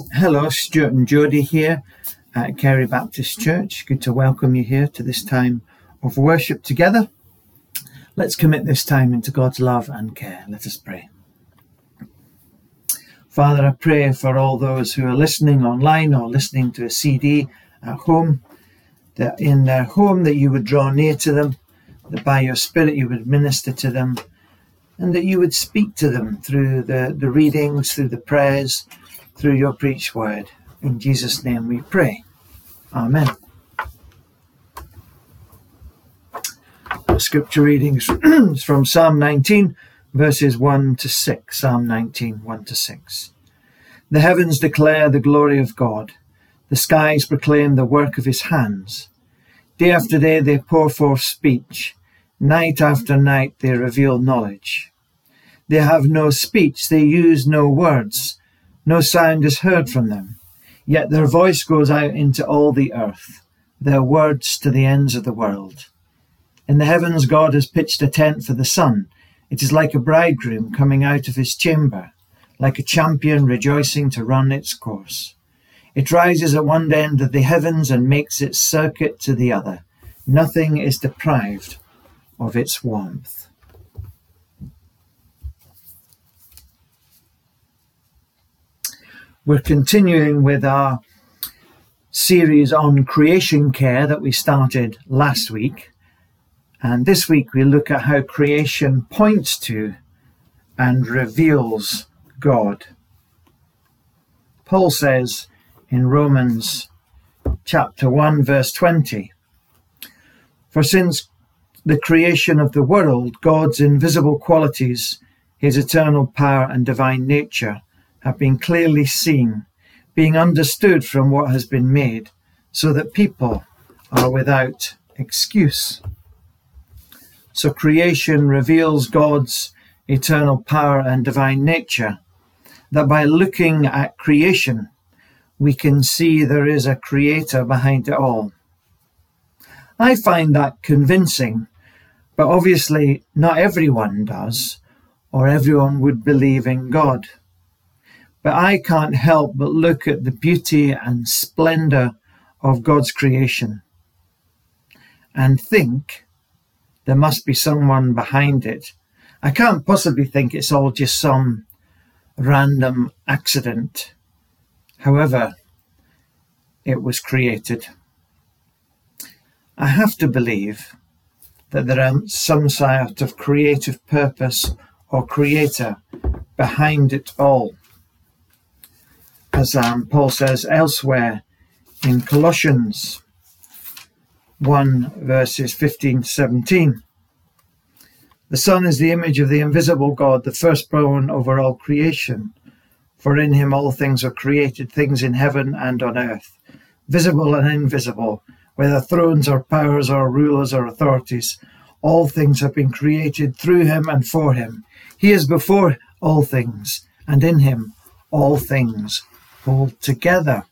Hello, Stuart and Jody here at Kerry Baptist Church. Good to welcome you here to this time of worship together. Let's commit this time into God's love and care. Let us pray. Father, I pray for all those who are listening online or listening to a CD at home, that in their home that you would draw near to them, that by your Spirit you would minister to them, and that you would speak to them through the readings, through the prayers, through your preached word. In Jesus' name we pray. Amen. The scripture readings from Psalm 19, verses 1 to 6. Psalm 19, 1 to 6. The heavens declare the glory of God. The skies proclaim the work of his hands. Day after day they pour forth speech. Night after night they reveal knowledge. They have no speech, they use no words. No sound is heard from them, yet their voice goes out into all the earth, their words to the ends of the world. In the heavens God has pitched a tent for the sun. It is like a bridegroom coming out of his chamber, like a champion rejoicing to run its course. It rises at one end of the heavens and makes its circuit to the other. Nothing is deprived of its warmth. We're continuing with our series on creation care that we started last week. And this week we look at how creation points to and reveals God. Paul says in Romans chapter 1, verse 20, "For since the creation of the world, God's invisible qualities, his eternal power and divine nature, have been clearly seen, being understood from what has been made, so that people are without excuse." So creation reveals God's eternal power and divine nature, that by looking at creation, we can see there is a creator behind it all. I find that convincing, but obviously not everyone does, or everyone would believe in God. But I can't help but look at the beauty and splendor of God's creation and think there must be someone behind it. I can't possibly think it's all just some random accident. However, it was created. I have to believe that there is some sort of creative purpose or creator behind it all. As Paul says elsewhere in Colossians 1, verses 15 to 17. "The Son is the image of the invisible God, the firstborn over all creation. For in him all things were created, things in heaven and on earth, visible and invisible, whether thrones or powers or rulers or authorities. All things have been created through him and for him. He is before all things, and in him all things hold together."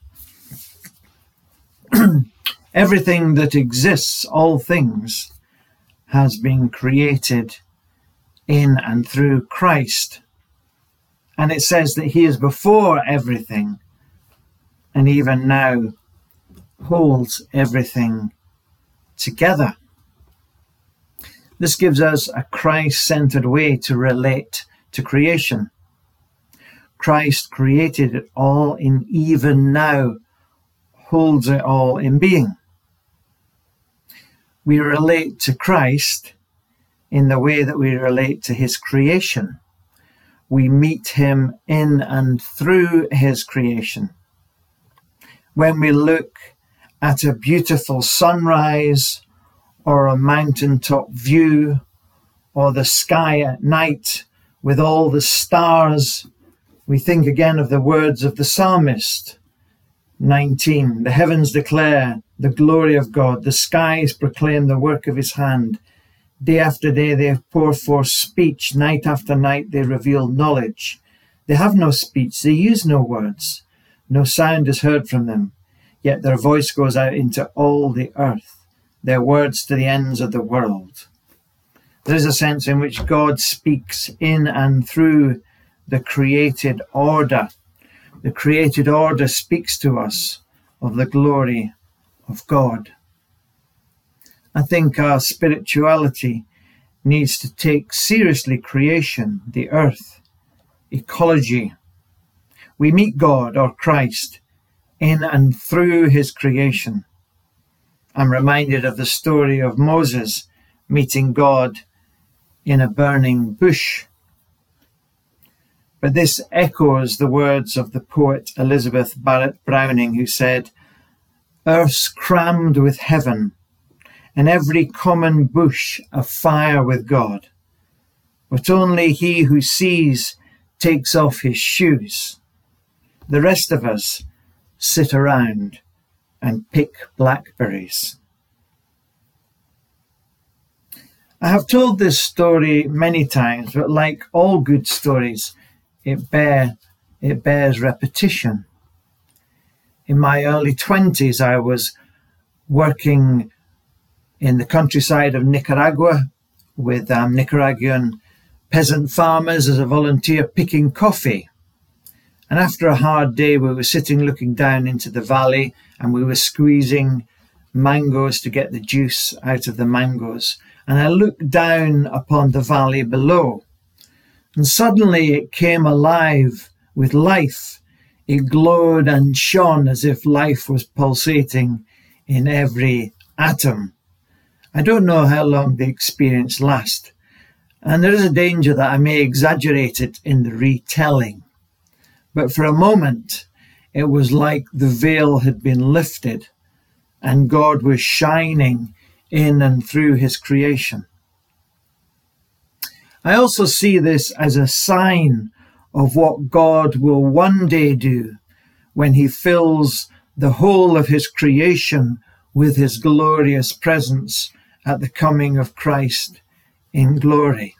Everything that exists, all things, has been created in and through Christ. And it says that he is before everything, and even now holds everything together. This gives us a Christ-centered way to relate to creation. Christ created it all, and even now holds it all in being. We relate to Christ in the way that we relate to his creation. We meet him in and through his creation. When we look at a beautiful sunrise or a mountaintop view or the sky at night with all the stars, we think again of the words of the psalmist, 19. "The heavens declare the glory of God. The skies proclaim the work of his hand. Day after day they pour forth speech. Night after night they reveal knowledge. They have no speech. They use no words. No sound is heard from them. Yet their voice goes out into all the earth, their words to the ends of the world." There is a sense in which God speaks in and through the created order, The created order speaks to us of the glory of God. I think our spirituality needs to take seriously creation, the earth, ecology. We meet God or Christ in and through his creation. I'm reminded of the story of Moses meeting God in a burning bush. But this echoes the words of the poet Elizabeth Barrett Browning, who said, "Earth's crammed with heaven, and every common bush afire with God. But only he who sees takes off his shoes. The rest of us sit around and pick blackberries." I have told this story many times, but like all good stories, it bears repetition. In my early 20s, I was working in the countryside of Nicaragua with Nicaraguan peasant farmers as a volunteer picking coffee. And after a hard day, we were sitting looking down into the valley, and we were squeezing mangoes to get the juice out of the mangoes. And I looked down upon the valley below, and suddenly it came alive with life. It glowed and shone as if life was pulsating in every atom. I don't know how long the experience lasted, and there is a danger that I may exaggerate it in the retelling. But for a moment, it was like the veil had been lifted and God was shining in and through his creation. I also see this as a sign of what God will one day do when he fills the whole of his creation with his glorious presence at the coming of Christ in glory.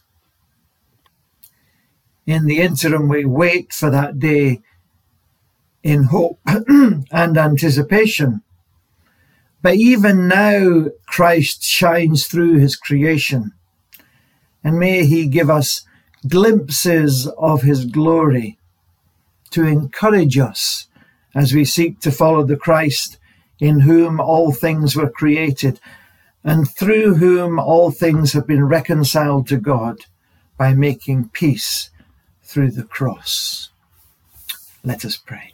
In the interim, we wait for that day in hope and anticipation. But even now, Christ shines through his creation, and may he give us glimpses of his glory to encourage us as we seek to follow the Christ in whom all things were created and through whom all things have been reconciled to God by making peace through the cross. Let us pray.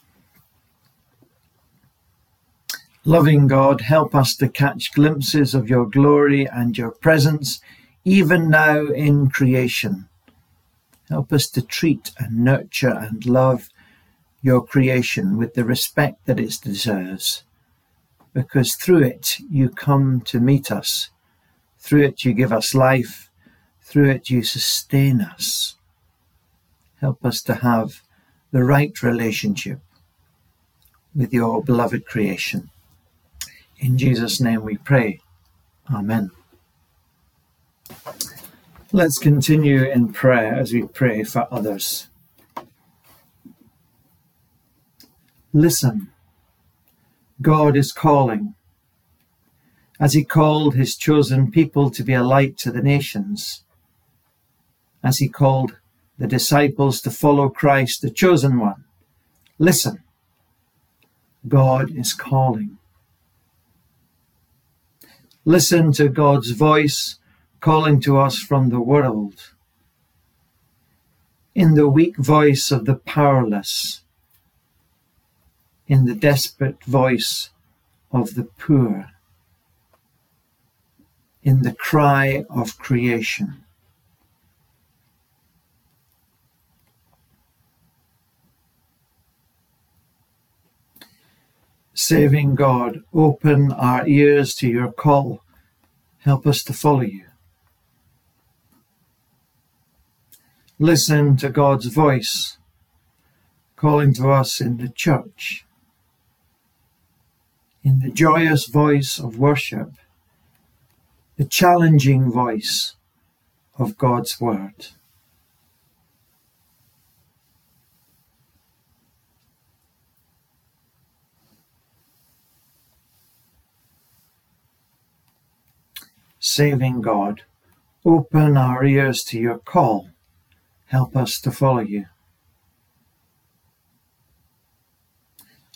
Loving God, help us to catch glimpses of your glory and your presence, even now in creation. Help us to treat and nurture and love your creation with the respect that it deserves, because through it you come to meet us. Through it you give us life. Through it you sustain us. Help us to have the right relationship with your beloved creation. In Jesus' name we pray. Amen. Let's continue in prayer as we pray for others. Listen, God is calling. As he called his chosen people to be a light to the nations, as he called the disciples to follow Christ, the chosen one. Listen, God is calling. Listen to God's voice calling to us from the world, in the weak voice of the powerless, in the desperate voice of the poor, in the cry of creation. Saving God, open our ears to your call. Help us to follow you. Listen to God's voice calling to us in the church, in the joyous voice of worship, the challenging voice of God's word. Saving God, open our ears to your call. Help us to follow you.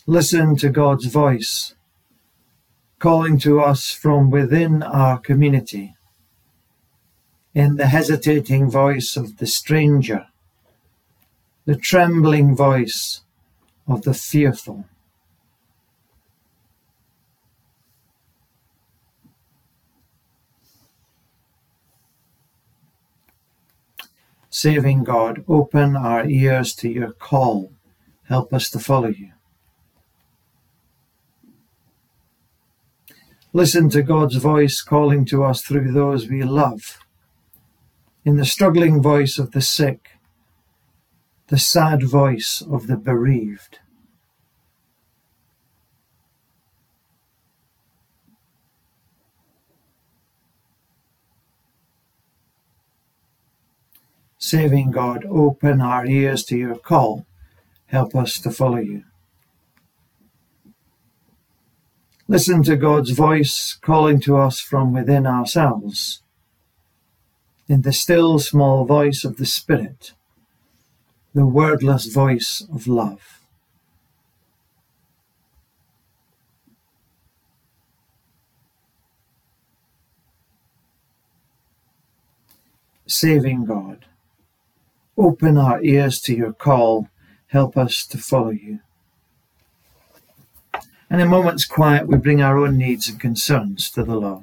Listen to God's voice, calling to us from within our community, in the hesitating voice of the stranger, the trembling voice of the fearful. Saving God, open our ears to your call. Help us to follow you. Listen to God's voice calling to us through those we love, in the struggling voice of the sick, the sad voice of the bereaved. Saving God, open our ears to your call. Help us to follow you. Listen to God's voice calling to us from within ourselves, in the still small voice of the Spirit, the wordless voice of love. Saving God, open our ears to your call. Help us to follow you. And in moments quiet, we bring our own needs and concerns to the Lord.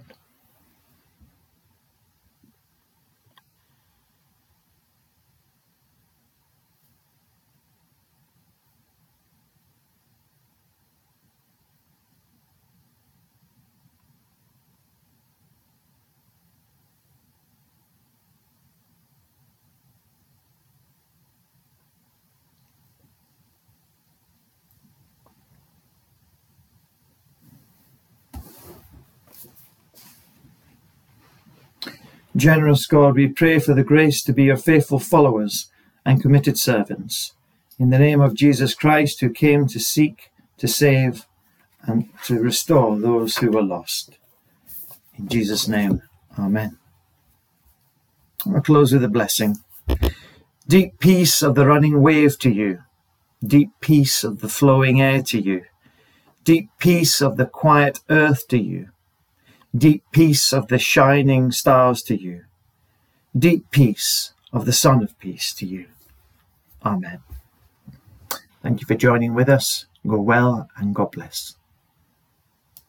Generous God, we pray for the grace to be your faithful followers and committed servants. In the name of Jesus Christ, who came to seek, to save, and to restore those who were lost. In Jesus' name, amen. I'll close with a blessing. Deep peace of the running wave to you. Deep peace of the flowing air to you. Deep peace of the quiet earth to you. Deep peace of the shining stars to you. Deep peace of the Son of Peace to you. Amen. Thank you for joining with us. Go well and God bless.